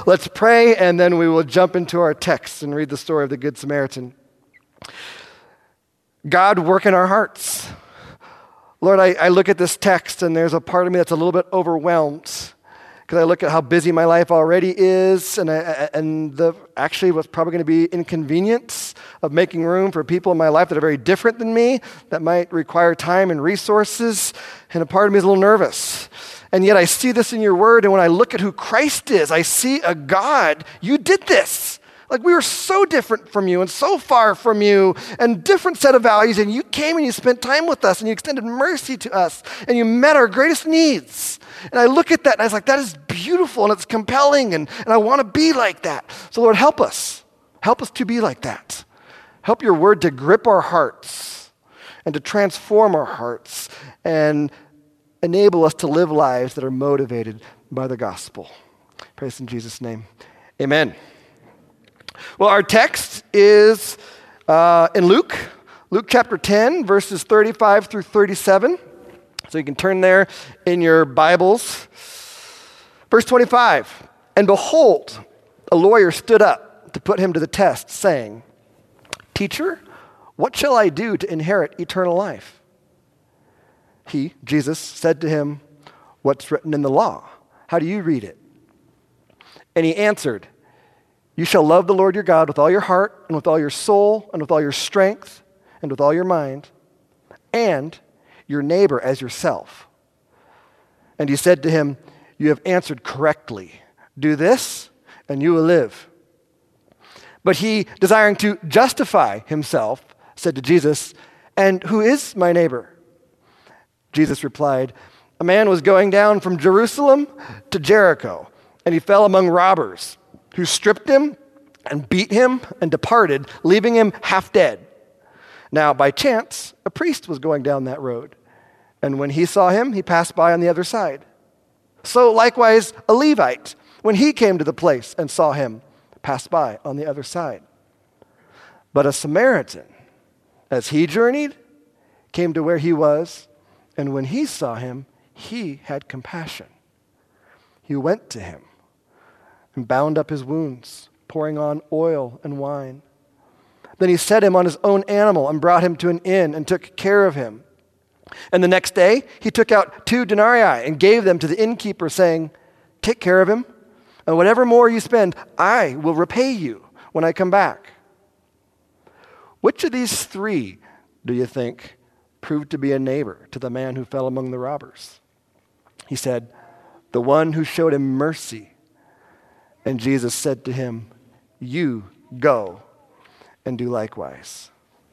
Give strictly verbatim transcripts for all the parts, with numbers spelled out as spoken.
let's pray, and then we will jump into our text and read the story of the Good Samaritan. God, work in our hearts. Lord, I, I look at this text, and there's a part of me that's a little bit overwhelmed because I look at how busy my life already is, and I, and the actually what's probably going to be inconvenience of making room for people in my life that are very different than me, that might require time and resources, and a part of me is a little nervous. And yet I see this in your word, and when I look at who Christ is, I see a God, you did this. Like, we were so different from you and so far from you and different set of values, and you came and you spent time with us and you extended mercy to us and you met our greatest needs. And I look at that and I was like, that is beautiful and it's compelling, and, and I want to be like that. So Lord, help us. Help us to be like that. Help your word to grip our hearts and to transform our hearts and enable us to live lives that are motivated by the gospel. Praise in Jesus' name. Amen. Well, our text is uh, in Luke, Luke chapter ten, verses thirty-five through thirty-seven. So you can turn there in your Bibles. Verse twenty-five, and behold, a lawyer stood up to put him to the test, saying, Teacher, what shall I do to inherit eternal life? He, Jesus, said to him, What's written in the law? How do you read it? And he answered, You shall love the Lord your God with all your heart and with all your soul and with all your strength and with all your mind, and your neighbor as yourself. And he said to him, You have answered correctly. Do this, and you will live. But he, desiring to justify himself, said to Jesus, And who is my neighbor? Jesus replied, A man was going down from Jerusalem to Jericho, and he fell among robbers, who stripped him and beat him and departed, leaving him half dead. Now, by chance, a priest was going down that road, and when he saw him, he passed by on the other side. So likewise, a Levite, when he came to the place and saw him, passed by on the other side. But a Samaritan, as he journeyed, came to where he was, and when he saw him, he had compassion. He went to him and bound up his wounds, pouring on oil and wine. Then he set him on his own animal and brought him to an inn and took care of him. And the next day he took out two denarii and gave them to the innkeeper, saying, Take care of him, and whatever more you spend, I will repay you when I come back. Which of these three, do you think, proved to be a neighbor to the man who fell among the robbers? He said, The one who showed him mercy. And Jesus said to him, You go and do likewise.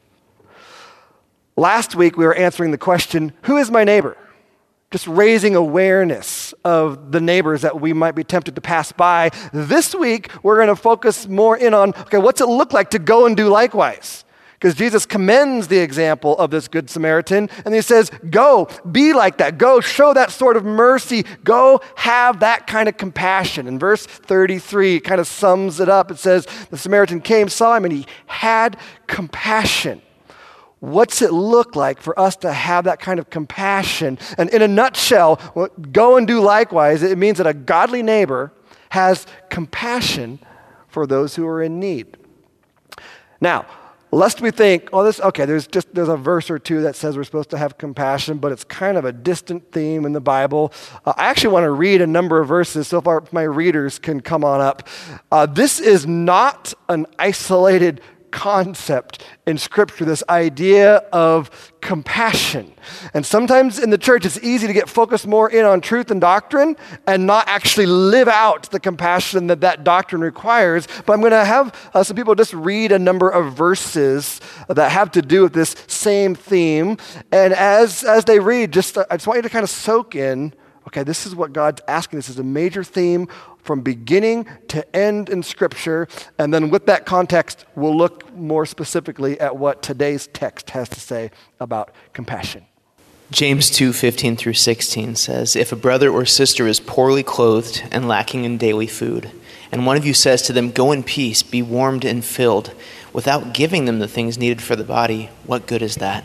Last week we were answering the question, who is my neighbor? Just raising awareness of the neighbors that we might be tempted to pass by. This week we're going to focus more in on, okay, what's it look like to go and do likewise? Because Jesus commends the example of this Good Samaritan, and he says, go, be like that. Go, show that sort of mercy. Go, have that kind of compassion. In verse thirty-three, it kind of sums it up. It says, the Samaritan came, saw him, and he had compassion. What's it look like for us to have that kind of compassion? And in a nutshell, go and do likewise. It means that a godly neighbor has compassion for those who are in need. Now, lest we think, oh, this, okay, there's just, there's a verse or two that says we're supposed to have compassion, but it's kind of a distant theme in the Bible. Uh, I actually want to read a number of verses, so if our, my readers can come on up. Uh, this is not an isolated concept in Scripture, this idea of compassion. And sometimes in the church, it's easy to get focused more in on truth and doctrine and not actually live out the compassion that that doctrine requires. But I'm going to have uh, some people just read a number of verses that have to do with this same theme. And as, as they read, just uh, I just want you to kind of soak in, okay, this is what God's asking. This is a major theme from beginning to end in Scripture. And then with that context, we'll look more specifically at what today's text has to say about compassion. James two fifteen through sixteen says, If a brother or sister is poorly clothed and lacking in daily food, and one of you says to them, Go in peace, be warmed and filled, without giving them the things needed for the body, what good is that?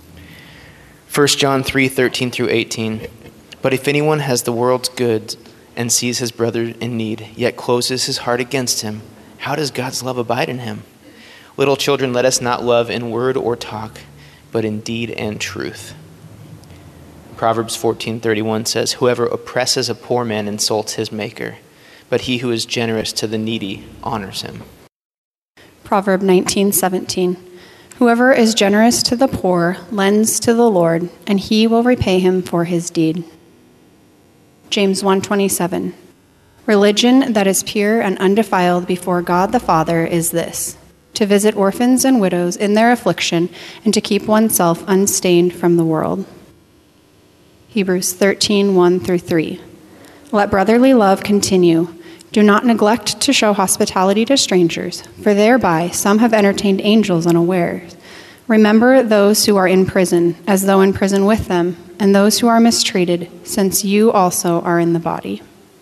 First John three thirteen through eighteen, But if anyone has the world's goods and sees his brother in need, yet closes his heart against him, how does God's love abide in him? Little children, let us not love in word or talk, but in deed and truth. Proverbs fourteen thirty-one says, whoever oppresses a poor man insults his maker, but he who is generous to the needy honors him. Proverb nineteen seventeen. Whoever is generous to the poor lends to the Lord, and he will repay him for his deed. James one twenty-seven. Religion that is pure and undefiled before God the Father is this, to visit orphans and widows in their affliction and to keep oneself unstained from the world. Hebrews thirteen one through three. Let brotherly love continue. Do not neglect to show hospitality to strangers, for thereby some have entertained angels unawares. Remember those who are in prison, as though in prison with them, and those who are mistreated, since you also are in the body.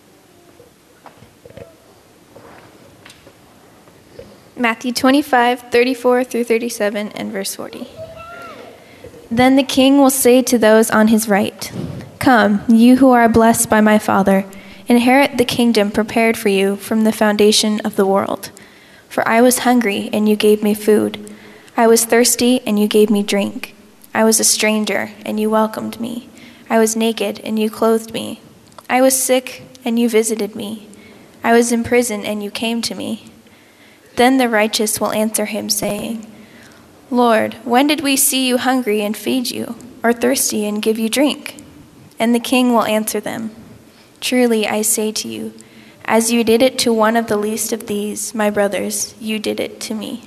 Matthew twenty-five, thirty-four through thirty-seven, and verse forty. Then the king will say to those on his right, come, you who are blessed by my Father, inherit the kingdom prepared for you from the foundation of the world. For I was hungry, and you gave me food. I was thirsty, and you gave me drink. I was a stranger, and you welcomed me. I was naked, and you clothed me. I was sick, and you visited me. I was in prison, and you came to me. Then the righteous will answer him, saying, Lord, when did we see you hungry and feed you, or thirsty and give you drink? And the king will answer them, truly I say to you, as you did it to one of the least of these, my brothers, you did it to me.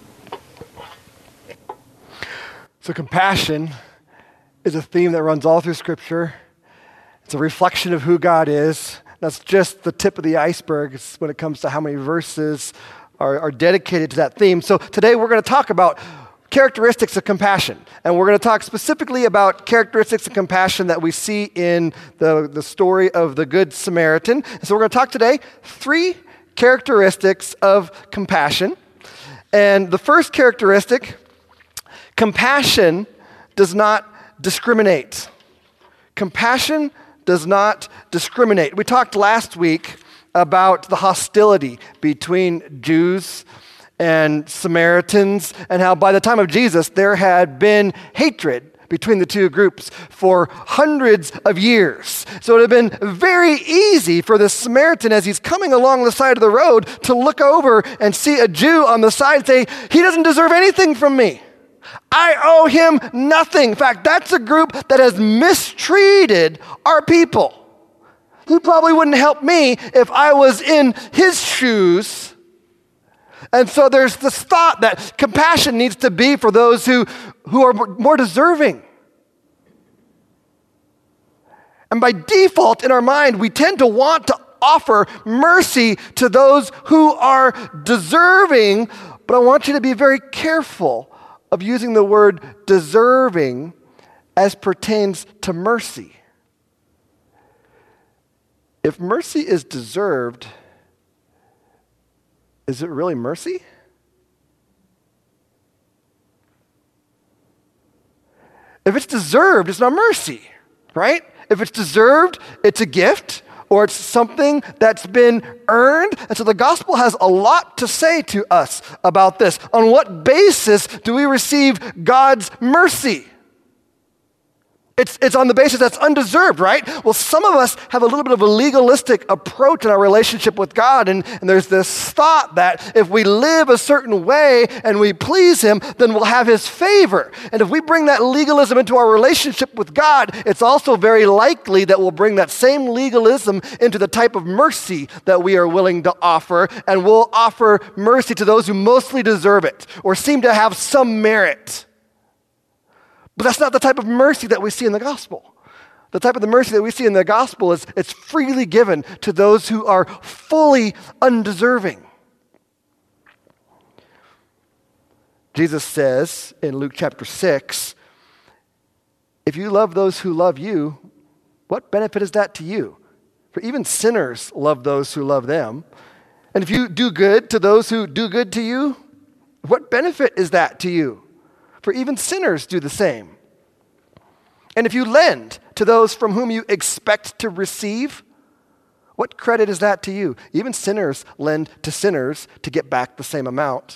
So compassion is a theme that runs all through Scripture. It's a reflection of who God is. That's just the tip of the iceberg when it comes to how many verses are, are dedicated to that theme. So today we're going to talk about characteristics of compassion. And we're going to talk specifically about characteristics of compassion that we see in the, the story of the Good Samaritan. And so we're going to talk today three characteristics of compassion. And the first characteristic, compassion does not discriminate. Compassion does not discriminate. We talked last week about the hostility between Jews and Samaritans, and how by the time of Jesus, there had been hatred between the two groups for hundreds of years. So it had been very easy for the Samaritan, as he's coming along the side of the road, to look over and see a Jew on the side and say, he doesn't deserve anything from me. I owe him nothing. In fact, that's a group that has mistreated our people. He probably wouldn't help me if I was in his shoes. And so there's this thought that compassion needs to be for those who, who are more deserving. And by default in our mind, we tend to want to offer mercy to those who are deserving, but I want you to be very careful of using the word deserving as pertains to mercy. If mercy is deserved, is it really mercy? If it's deserved, it's not mercy, right? If it's deserved, it's a gift, or it's something that's been earned. And so the gospel has a lot to say to us about this. On what basis do we receive God's mercy? It's, it's on the basis that's undeserved, right? Well, some of us have a little bit of a legalistic approach in our relationship with God, and, and there's this thought that if we live a certain way and we please him, then we'll have his favor. And if we bring that legalism into our relationship with God, it's also very likely that we'll bring that same legalism into the type of mercy that we are willing to offer, and we'll offer mercy to those who mostly deserve it or seem to have some merit. But that's not the type of mercy that we see in the gospel. The type of the mercy that we see in the gospel is it's freely given to those who are fully undeserving. Jesus says in Luke chapter six, if you love those who love you, what benefit is that to you? For even sinners love those who love them. And if you do good to those who do good to you, what benefit is that to you? For even sinners do the same. And if you lend to those from whom you expect to receive, What credit is that to you? Even sinners lend to sinners to get back the same amount.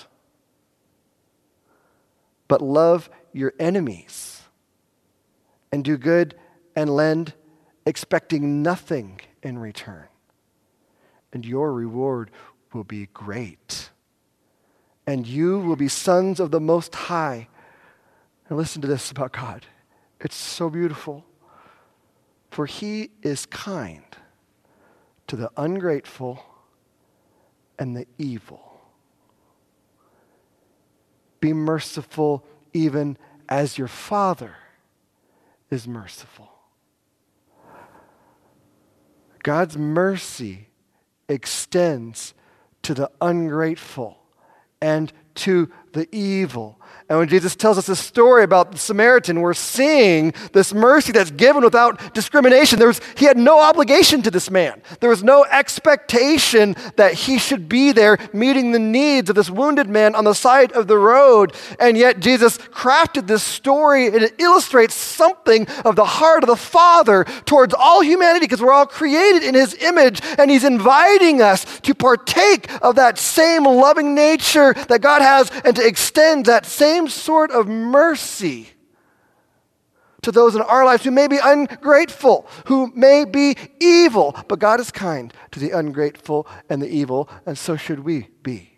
But love your enemies and do good and lend, expecting nothing in return. And your reward will be great. And you will be sons of the Most High. And listen to this about God. It's so beautiful. For he is kind to the ungrateful and the evil. Be merciful even as your Father is merciful. God's mercy extends to the ungrateful and to the evil. And when Jesus tells us this story about the Samaritan, we're seeing this mercy that's given without discrimination. There was, he had no obligation to this man. There was no expectation that he should be there meeting the needs of this wounded man on the side of the road. And yet Jesus crafted this story, and it illustrates something of the heart of the Father towards all humanity, because we're all created in his image, and he's inviting us to partake of that same loving nature that God has and to extend that same sort of mercy to those in our lives who may be ungrateful, who may be evil. But God is kind to the ungrateful and the evil, and so should we be.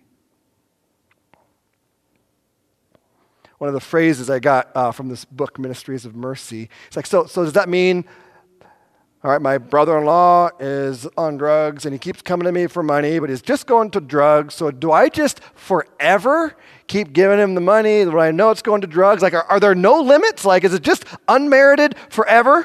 One of the phrases I got uh, from this book, Ministries of Mercy, it's like, so, so does that mean, all right, my brother-in-law is on drugs and he keeps coming to me for money, but he's just going to drugs. So do I just forever keep giving him the money when I know it's going to drugs? Like, are, are there no limits? Like, is it just unmerited forever?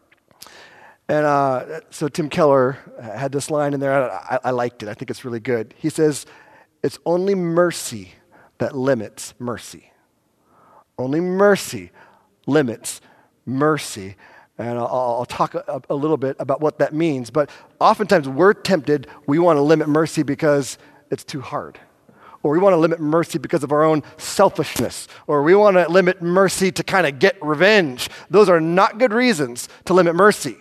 And uh, so Tim Keller had this line in there. I, I liked it. I think it's really good. He says, it's only mercy that limits mercy. Only mercy limits mercy. And I'll, I'll talk a, a little bit about what that means. But oftentimes we're tempted, we want to limit mercy because it's too hard. Or we want to limit mercy because of our own selfishness. Or we want to limit mercy to kind of get revenge. Those are not good reasons to limit mercy.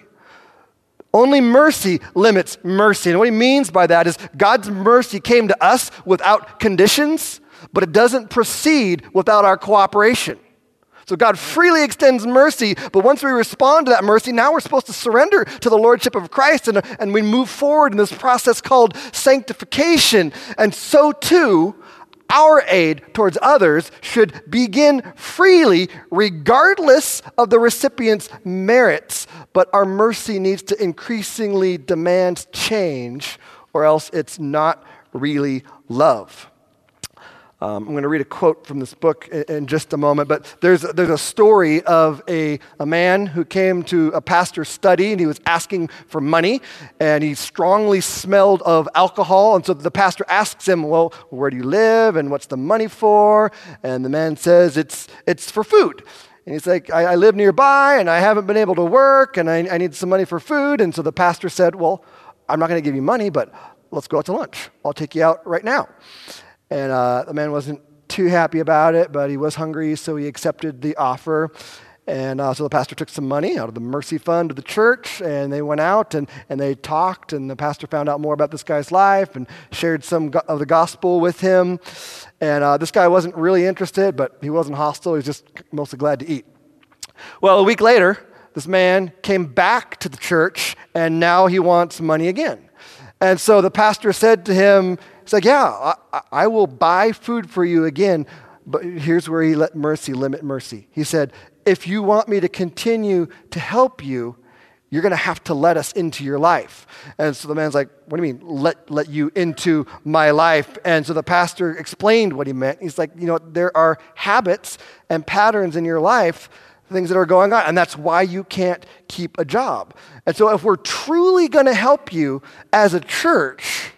Only mercy limits mercy. And what he means by that is God's mercy came to us without conditions, but it doesn't proceed without our cooperation. So God freely extends mercy, but once we respond to that mercy, now we're supposed to surrender to the Lordship of Christ, and, and we move forward in this process called sanctification. And so too, our aid towards others should begin freely, regardless of the recipient's merits, but our mercy needs to increasingly demand change, or else it's not really love. Um, I'm going to read a quote from this book in, in just a moment, but there's, there's a story of a, a man who came to a pastor's study, and he was asking for money, and he strongly smelled of alcohol, and so the pastor asks him, well, where do you live, and what's the money for? And the man says, it's, it's for food. And he's like, I, I live nearby, and I haven't been able to work, and I, I need some money for food. And so the pastor said, well, I'm not going to give you money, but let's go out to lunch. I'll take you out right now. And uh, the man wasn't too happy about it, but he was hungry, so he accepted the offer. And uh, so the pastor took some money out of the mercy fund of the church, and they went out and, and they talked, and the pastor found out more about this guy's life and shared some go- of the gospel with him. And uh, this guy wasn't really interested, but he wasn't hostile. He was just mostly glad to eat. Well, a week later, this man came back to the church, and now he wants money again. And so the pastor said to him, he's like, yeah, I, I will buy food for you again, but here's where he let mercy limit mercy. He said, if you want me to continue to help you, you're going to have to let us into your life. And so the man's like, what do you mean, let, let you into my life? And so the pastor explained what he meant. He's like, you know, there are habits and patterns in your life, things that are going on, and that's why you can't keep a job. And so if we're truly going to help you as a church,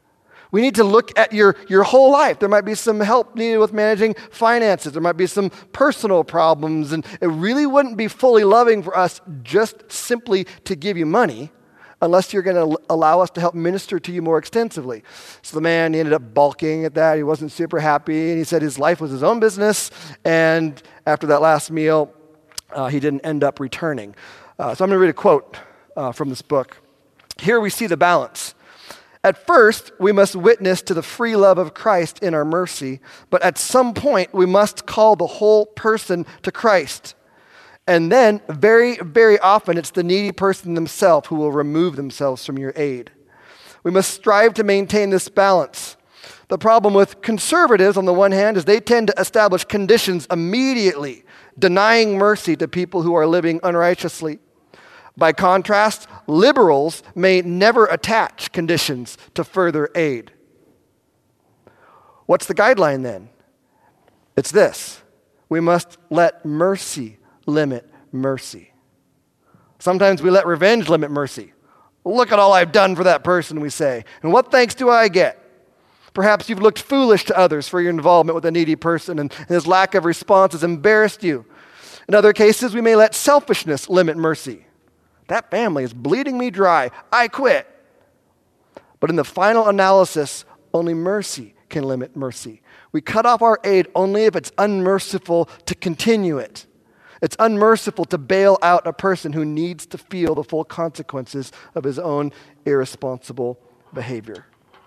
we need to look at your, your whole life. There might be some help needed with managing finances. There might be some personal problems, and it really wouldn't be fully loving for us just simply to give you money unless you're going to allow us to help minister to you more extensively. So the man, he ended up balking at that. He wasn't super happy, and he said his life was his own business, and after that last meal, Uh, he didn't end up returning. Uh, so I'm going to read a quote uh, from this book. Here we see the balance. At first, we must witness to the free love of Christ in our mercy, but at some point, we must call the whole person to Christ. And then, very, very often, it's the needy person themselves who will remove themselves from your aid. We must strive to maintain this balance. The problem with conservatives, on the one hand, is they tend to establish conditions immediately, denying mercy to people who are living unrighteously. By contrast, liberals may never attach conditions to further aid. What's the guideline then? It's this: we must let mercy limit mercy. Sometimes we let revenge limit mercy. Look at all I've done for that person, we say. And what thanks do I get? Perhaps you've looked foolish to others for your involvement with a needy person, and his lack of response has embarrassed you. In other cases, we may let selfishness limit mercy. That family is bleeding me dry. I quit. But in the final analysis, only mercy can limit mercy. We cut off our aid only if it's unmerciful to continue it. It's unmerciful to bail out a person who needs to feel the full consequences of his own irresponsible behavior.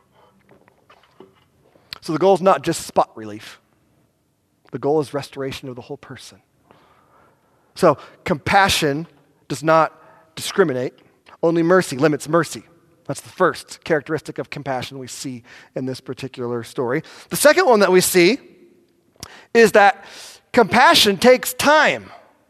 So the goal is not just spot relief. The goal is restoration of the whole person. So compassion does not discriminate. Only mercy limits mercy. That's the first characteristic of compassion we see in this particular story. The second one that we see is that compassion takes time.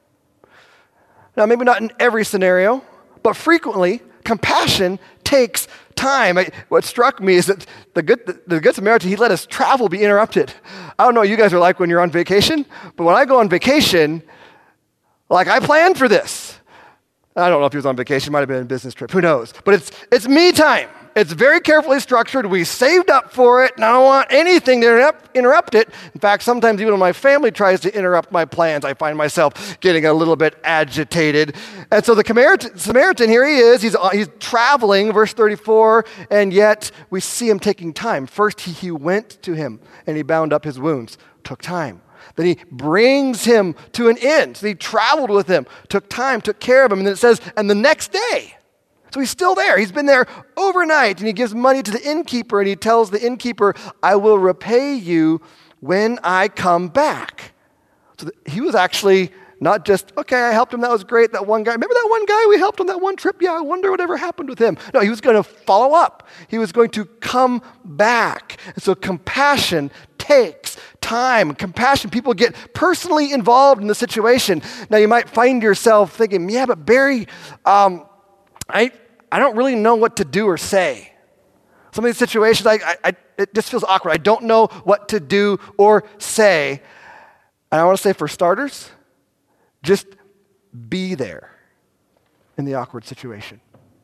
Now, maybe not in every scenario, but frequently, compassion takes time. I, what struck me is that the good, the, the Good Samaritan, he let his travel be interrupted. I don't know what you guys are like when you're on vacation, but when I go on vacation, like I planned for this. I don't know if he was on vacation, might have been a business trip, who knows. But it's it's me time. It's very carefully structured. We saved up for it, and I don't want anything to interrupt, interrupt it. In fact, sometimes even when my family tries to interrupt my plans, I find myself getting a little bit agitated. And so the Samaritan, Samaritan here he is. He's, he's traveling, verse thirty-four, and yet we see him taking time. First, he, he went to him, and he bound up his wounds. Took time. Then he brings him to an inn. So he traveled with him, took time, took care of him. And then it says, and the next day. So he's still there. He's been there overnight. And he gives money to the innkeeper. And he tells the innkeeper, I will repay you when I come back. So he was actually not just, okay, I helped him. That was great. That one guy. Remember that one guy we helped on that one trip? Yeah, I wonder whatever happened with him. No, he was going to follow up. He was going to come back. And so compassion takes time. Compassion, people get personally involved in the situation. Now you might find yourself thinking, yeah, but Barry, um, I I don't really know what to do or say. Some of these situations, I, I, I, it just feels awkward. I don't know what to do or say. And I want to say, for starters, just be there in the awkward situation.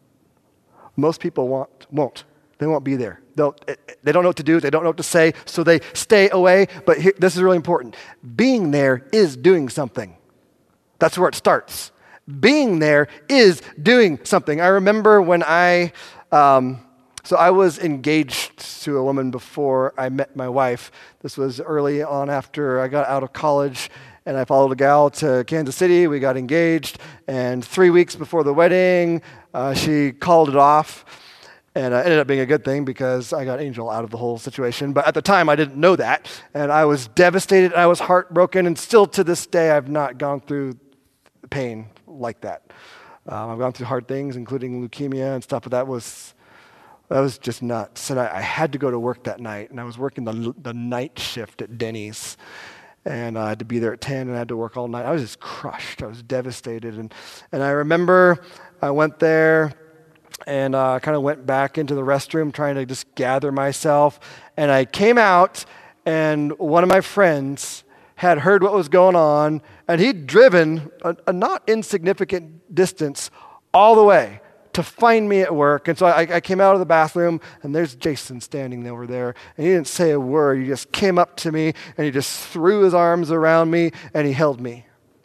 Most people won't. won't. They won't be there. They'll, they don't know what to do. They don't know what to say, so they stay away. But here, this is really important. Being there is doing something. That's where it starts. Being there is doing something. I remember when I, um, so I was engaged to a woman before I met my wife. This was early on after I got out of college, and I followed a gal to Kansas City. We got engaged, and three weeks before the wedding, uh, she called it off. And it ended up being a good thing because I got Angel out of the whole situation. But at the time, I didn't know that. And I was devastated. And I was heartbroken. And still to this day, I've not gone through pain like that. Um, I've gone through hard things, including leukemia and stuff. But that was that was just nuts. And I, I had to go to work that night. And I was working the, the night shift at Denny's. And I had to be there at ten, and I had to work all night. I was just crushed. I was devastated. And, and I remember I went there, and I uh, kind of went back into the restroom trying to just gather myself. And I came out, and one of my friends had heard what was going on, and he'd driven a, a not insignificant distance all the way to find me at work. And so I, I came out of the bathroom, and there's Jason standing over there. And he didn't say a word. He just came up to me, and he just threw his arms around me, and he held me.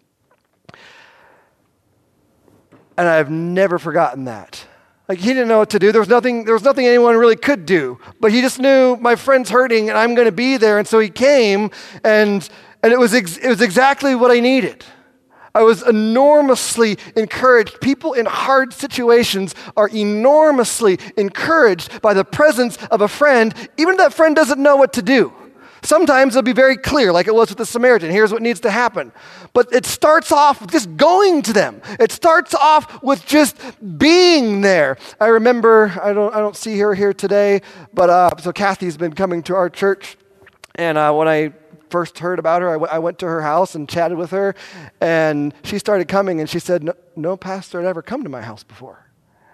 And I've never forgotten that. Like, he didn't know what to do. There was nothing, there was nothing anyone really could do. But he just knew my friend's hurting and I'm going to be there. And so he came, and and it was ex- it was exactly what I needed. I was enormously encouraged. People in hard situations are enormously encouraged by the presence of a friend, even if that friend doesn't know what to do. Sometimes it'll be very clear, like it was with the Samaritan. Here's what needs to happen. But it starts off with just going to them. It starts off with just being there. I remember, I don't I don't see her here today, but uh, so Kathy's been coming to our church. And uh, when I first heard about her, I, w- I went to her house and chatted with her. And she started coming and she said, no, no pastor had ever come to my house before.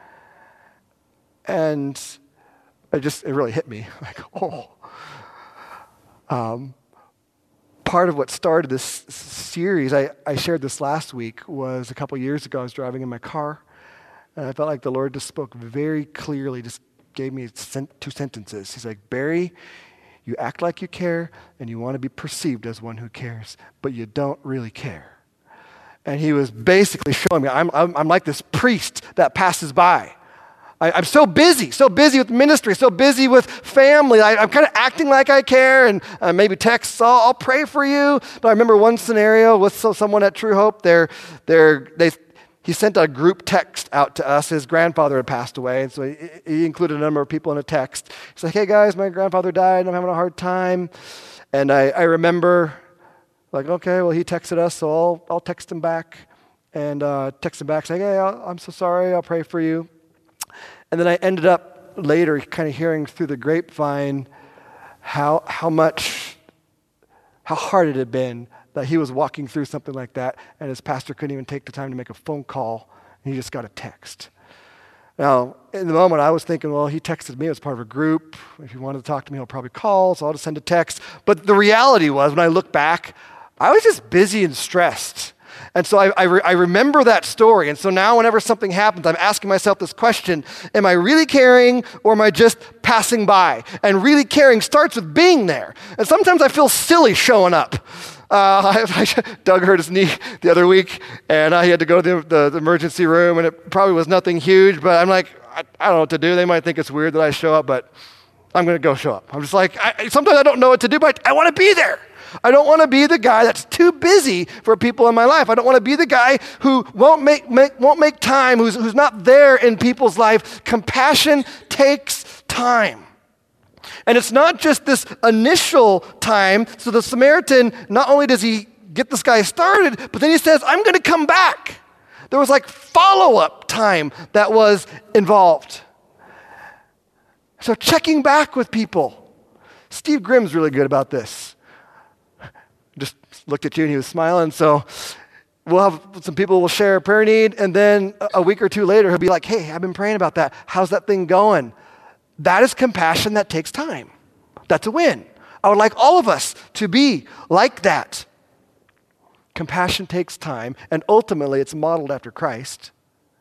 And it just, it really hit me. Like, oh. Um, part of what started this s- series, I, I shared this last week, was a couple years ago. I was driving in my car, and I felt like the Lord just spoke very clearly, just gave me sen- two sentences. He's like, Barry, you act like you care, and you want to be perceived as one who cares, but you don't really care. And he was basically showing me, I'm, I'm, I'm like this priest that passes by. I, I'm so busy, so busy with ministry, so busy with family. I, I'm kind of acting like I care, and uh, maybe texts, I'll, I'll pray for you. But I remember one scenario with so, someone at True Hope. They're, they're, they, he sent a group text out to us. His grandfather had passed away, and so he, he included a number of people in a text. He's like, hey guys, my grandfather died, and I'm having a hard time. And I, I remember, like, okay, well, he texted us, so I'll, I'll text him back. And uh, text him back saying, hey, I'll, I'm so sorry, I'll pray for you. And then I ended up later kind of hearing through the grapevine how how much, how hard it had been that he was walking through something like that, and his pastor couldn't even take the time to make a phone call, and he just got a text. Now, in the moment, I was thinking, well, he texted me as part of a group. If he wanted to talk to me, he'll probably call, so I'll just send a text. But the reality was, when I look back, I was just busy and stressed. And so I, I, re- I remember that story. And so now whenever something happens, I'm asking myself this question, am I really caring or am I just passing by? And really caring starts with being there. And sometimes I feel silly showing up. Uh, I, I, Doug hurt his knee the other week, and uh, he had to go to the, the, the emergency room, and it probably was nothing huge, but I'm like, I, I don't know what to do. They might think it's weird that I show up, but I'm going to go show up. I'm just like, I, sometimes I don't know what to do, but I want to be there. I don't want to be the guy that's too busy for people in my life. I don't want to be the guy who won't make, make won't make time, who's, who's not there in people's life. Compassion takes time. And it's not just this initial time. So the Samaritan, not only does he get this guy started, but then he says, I'm going to come back. There was like follow-up time that was involved. So checking back with people. Steve Grimm's really good about this. Just looked at you and he was smiling. So we'll have some people will share a prayer need, and then a week or two later, he'll be like, hey, I've been praying about that. How's that thing going? That is compassion that takes time. That's a win. I would like all of us to be like that. Compassion takes time, and ultimately it's modeled after Christ.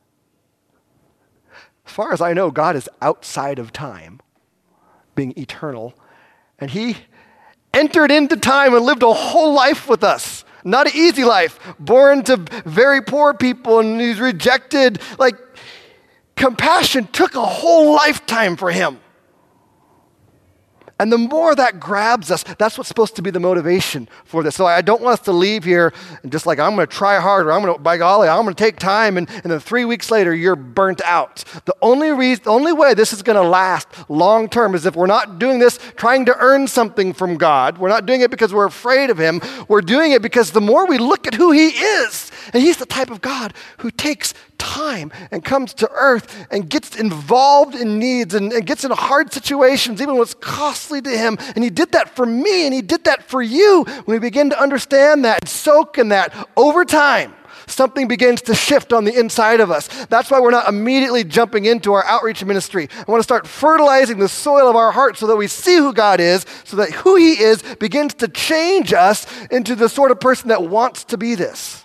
As far as I know, God is outside of time, being eternal, and he entered into time and lived a whole life with us. Not an easy life. Born to very poor people, and he's rejected. Like, compassion took a whole lifetime for him. And the more that grabs us, that's what's supposed to be the motivation for this. So I don't want us to leave here and just like, I'm going to try harder. I'm going to, by golly, I'm going to take time. And, and then three weeks later, you're burnt out. The only reason, the only way this is going to last long term is if we're not doing this trying to earn something from God. We're not doing it because we're afraid of him. We're doing it because the more we look at who he is, and he's the type of God who takes time and comes to earth and gets involved in needs and, and gets in hard situations, even when it's costly to him. And he did that for me, and he did that for you. When we begin to understand that and soak in that over time, something begins to shift on the inside of us. That's why we're not immediately jumping into our outreach ministry. I want to start fertilizing the soil of our heart so that we see who God is, so that who he is begins to change us into the sort of person that wants to be this.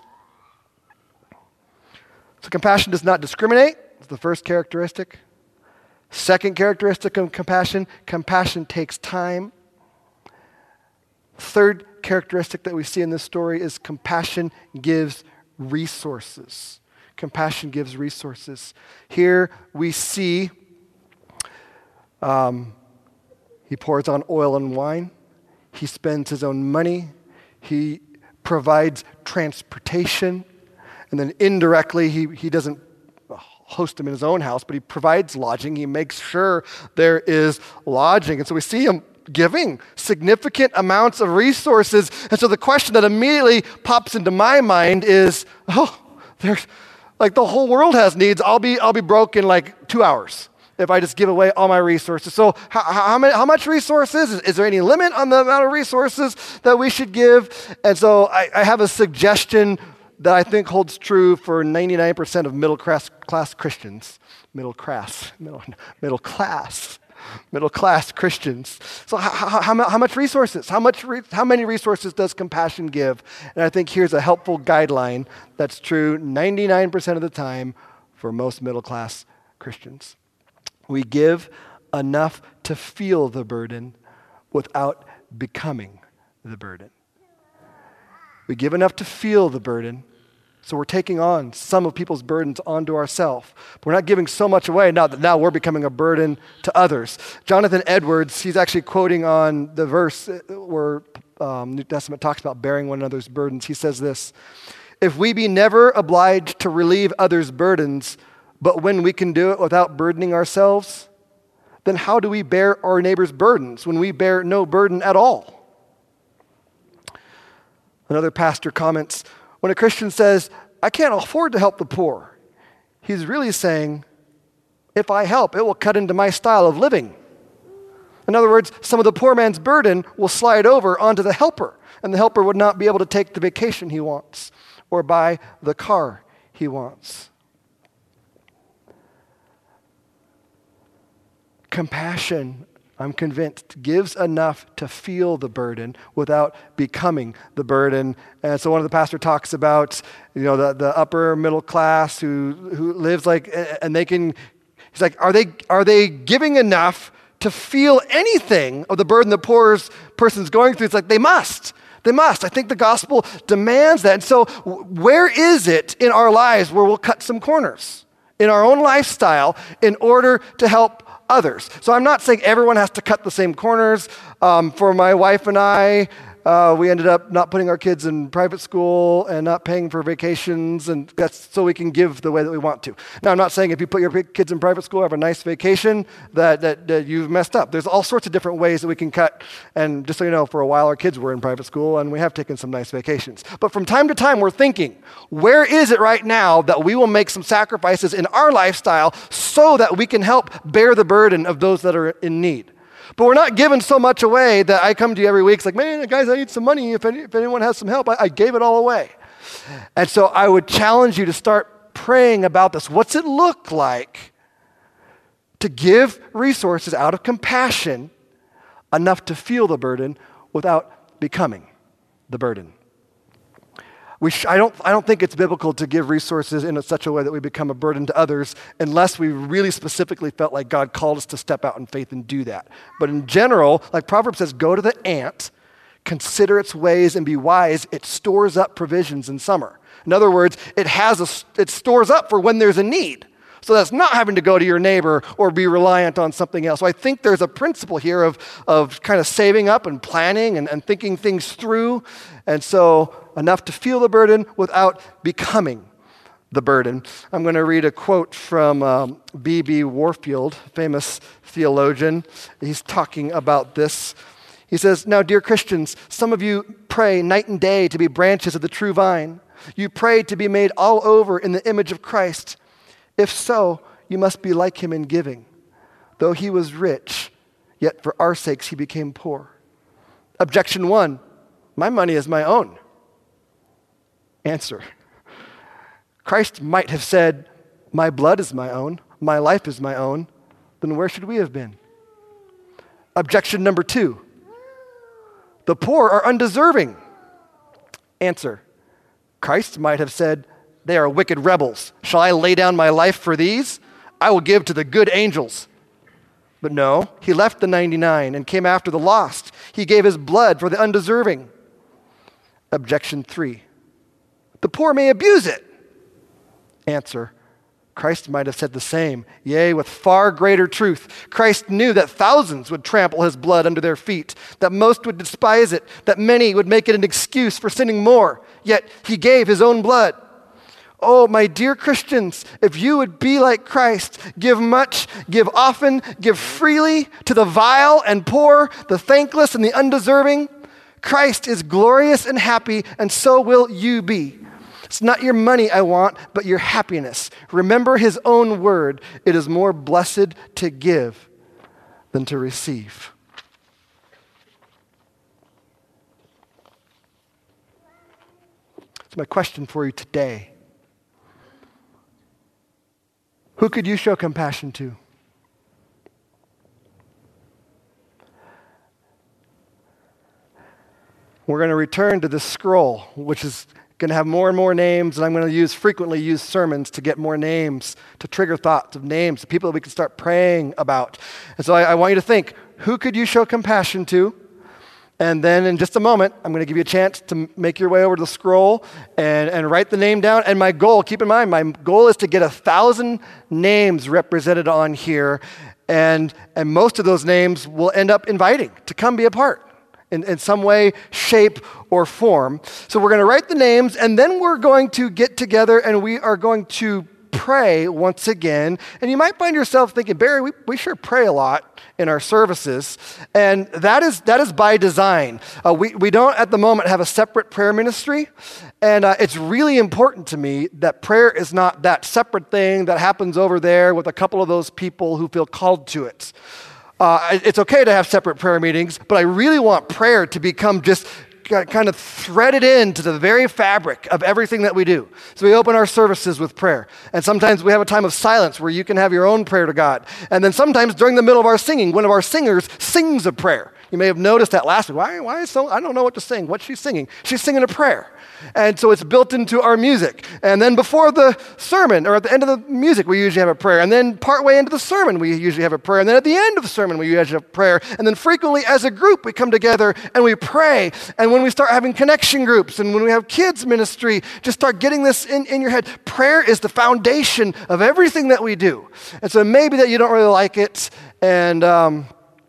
So compassion does not discriminate. It's the first characteristic. Second characteristic of compassion, compassion takes time. Third characteristic that we see in this story is compassion gives resources. Compassion gives resources. Here we see um, he pours on oil and wine. He spends his own money. He provides transportation. And then indirectly, he, he doesn't host them in his own house, but he provides lodging. He makes sure there is lodging. And so we see him giving significant amounts of resources. And so the question that immediately pops into my mind is, oh, there's like the whole world has needs. I'll be I'll be broke in like two hours if I just give away all my resources. So how, how, many, how much resources? Is, is there any limit on the amount of resources that we should give? And so I, I have a suggestion that I think holds true for ninety-nine percent of middle class, class Christians. Middle class, middle, middle class, middle class Christians. So how, how, how, how much resources? How much? Re, how many resources does compassion give? And I think here's a helpful guideline that's true ninety-nine percent of the time for most middle class Christians. We give enough to feel the burden without becoming the burden. We give enough to feel the burden, so we're taking on some of people's burdens onto ourselves. But we're not giving so much away now that now we're becoming a burden to others. Jonathan Edwards, he's actually quoting on the verse where um, New Testament talks about bearing one another's burdens. He says this, "If we be never obliged to relieve others' burdens, but when we can do it without burdening ourselves, then how do we bear our neighbor's burdens when we bear no burden at all?" Another pastor comments, when a Christian says, "I can't afford to help the poor," he's really saying, if I help, it will cut into my style of living. In other words, some of the poor man's burden will slide over onto the helper, and the helper would not be able to take the vacation he wants or buy the car he wants. Compassion, I'm convinced, gives enough to feel the burden without becoming the burden. And so one of the pastor talks about, you know, the, the upper middle class who who lives like, and they can, he's like, are they are they giving enough to feel anything of the burden the poor person's going through? It's like they must. They must. I think the gospel demands that. And so where is it in our lives where we'll cut some corners in our own lifestyle in order to help others? So I'm not saying everyone has to cut the same corners. Um, for my wife and I, uh, we ended up not putting our kids in private school and not paying for vacations, and that's so we can give the way that we want to. Now, I'm not saying if you put your kids in private school, have a nice vacation, that, that, that you've messed up. There's all sorts of different ways that we can cut. And just so you know, for a while, our kids were in private school, and we have taken some nice vacations. But from time to time, we're thinking, where is it right now that we will make some sacrifices in our lifestyle so that we can help bear the burden of those that are in need? But we're not giving so much away that I come to you every week. It's like, man, guys, I need some money. If, any, if anyone has some help, I, I gave it all away. And so I would challenge you to start praying about this. What's it look like to give resources out of compassion enough to feel the burden without becoming the burden? We sh- I don't I don't think it's biblical to give resources in a, such a way that we become a burden to others unless we really specifically felt like God called us to step out in faith and do that. But in general, like Proverbs says, go to the ant, consider its ways and be wise. It stores up provisions in summer. In other words, it has a, it stores up for when there's a need. So that's not having to go to your neighbor or be reliant on something else. So I think there's a principle here of, of kind of saving up and planning and, and thinking things through. And so enough to feel the burden without becoming the burden. I'm going to read a quote from um, B B Warfield, famous theologian. He's talking about this. He says, "Now, dear Christians, some of you pray night and day to be branches of the true vine. You pray to be made all over in the image of Christ. If so, you must be like him in giving. Though he was rich, yet for our sakes he became poor." Objection one, my money is my own. Answer, Christ might have said, my blood is my own, my life is my own. Then where should we have been? Objection number two, the poor are undeserving. Answer, Christ might have said, they are wicked rebels. Shall I lay down my life for these? I will give to the good angels. But no, he left the ninety-nine and came after the lost. He gave his blood for the undeserving. Objection three, the poor may abuse it. Answer, Christ might have said the same, yea, with far greater truth. Christ knew that thousands would trample his blood under their feet, that most would despise it, that many would make it an excuse for sinning more, yet he gave his own blood. Oh, my dear Christians, if you would be like Christ, give much, give often, give freely to the vile and poor, the thankless and the undeserving. Christ is glorious and happy, and so will you be. It's not your money I want, but your happiness. Remember his own word. It is more blessed to give than to receive. So my question for you today: who could you show compassion to? We're going to return to this scroll, which is going to have more and more names, and I'm going to use frequently use sermons to get more names, to trigger thoughts of names, people that we can start praying about. And so I, I want you to think, who could you show compassion to? And then in just a moment, I'm going to give you a chance to make your way over to the scroll and, and write the name down. And my goal, keep in mind, my goal is to get a thousand names represented on here. And, and most of those names will end up inviting to come be a part in, in some way, shape, or form. So we're going to write the names, and then we're going to get together and we are going to pray once again. And you might find yourself thinking, Barry, we, we sure pray a lot in our services. And that is that is by design. Uh, we, we don't at the moment have a separate prayer ministry. And uh, it's really important to me that prayer is not that separate thing that happens over there with a couple of those people who feel called to it. Uh, it's okay to have separate prayer meetings, but I really want prayer to become just kind of threaded into the very fabric of everything that we do. So we open our services with prayer. And sometimes we have a time of silence where you can have your own prayer to God. And then sometimes during the middle of our singing, one of our singers sings a prayer. You may have noticed that last week. Why, why is so, I don't know what to sing. What's she singing? She's singing a prayer. And so it's built into our music. And then before the sermon, or at the end of the music, we usually have a prayer. And then partway into the sermon, we usually have a prayer. And then at the end of the sermon, we usually have prayer. And then frequently as a group, we come together and we pray. And when we start having connection groups and when we have kids ministry, just start getting this in, in your head. Prayer is the foundation of everything that we do. And so maybe that you don't really like it. And um,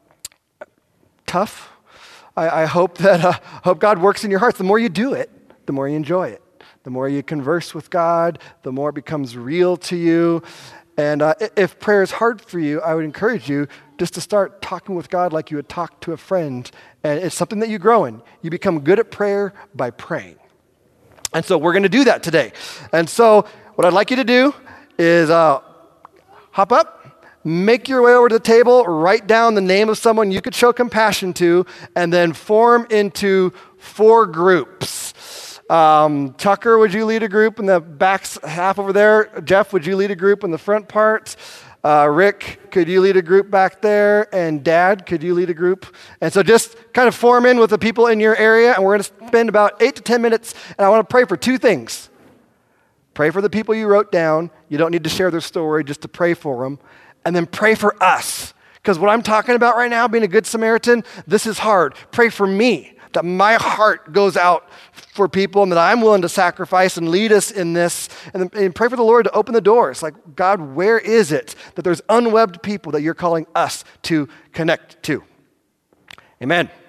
tough. I, I hope that uh, hope God works in your hearts. The more you do it, the more you enjoy it. The more you converse with God, the more it becomes real to you. And uh, if prayer is hard for you, I would encourage you just to start talking with God like you would talk to a friend. And it's something that you grow in. You become good at prayer by praying. And so we're going to do that today. And so what I'd like you to do is uh, hop up, make your way over to the table, write down the name of someone you could show compassion to, and then form into four groups. Um, Tucker, would you lead a group in the back half over there? Jeff, would you lead a group in the front part? Uh, Rick, could you lead a group back there? And Dad, could you lead a group? And so just kind of form in with the people in your area, and we're going to spend about eight to ten minutes, and I want to pray for two things. Pray for the people you wrote down. You don't need to share their story, just to pray for them. And then pray for us. Because what I'm talking about right now, being a good Samaritan, this is hard. Pray for me, that my heart goes out for people and that I'm willing to sacrifice and lead us in this. And, and pray for the Lord to open the doors. Like, God, where is it that there's unwebbed people that you're calling us to connect to? Amen.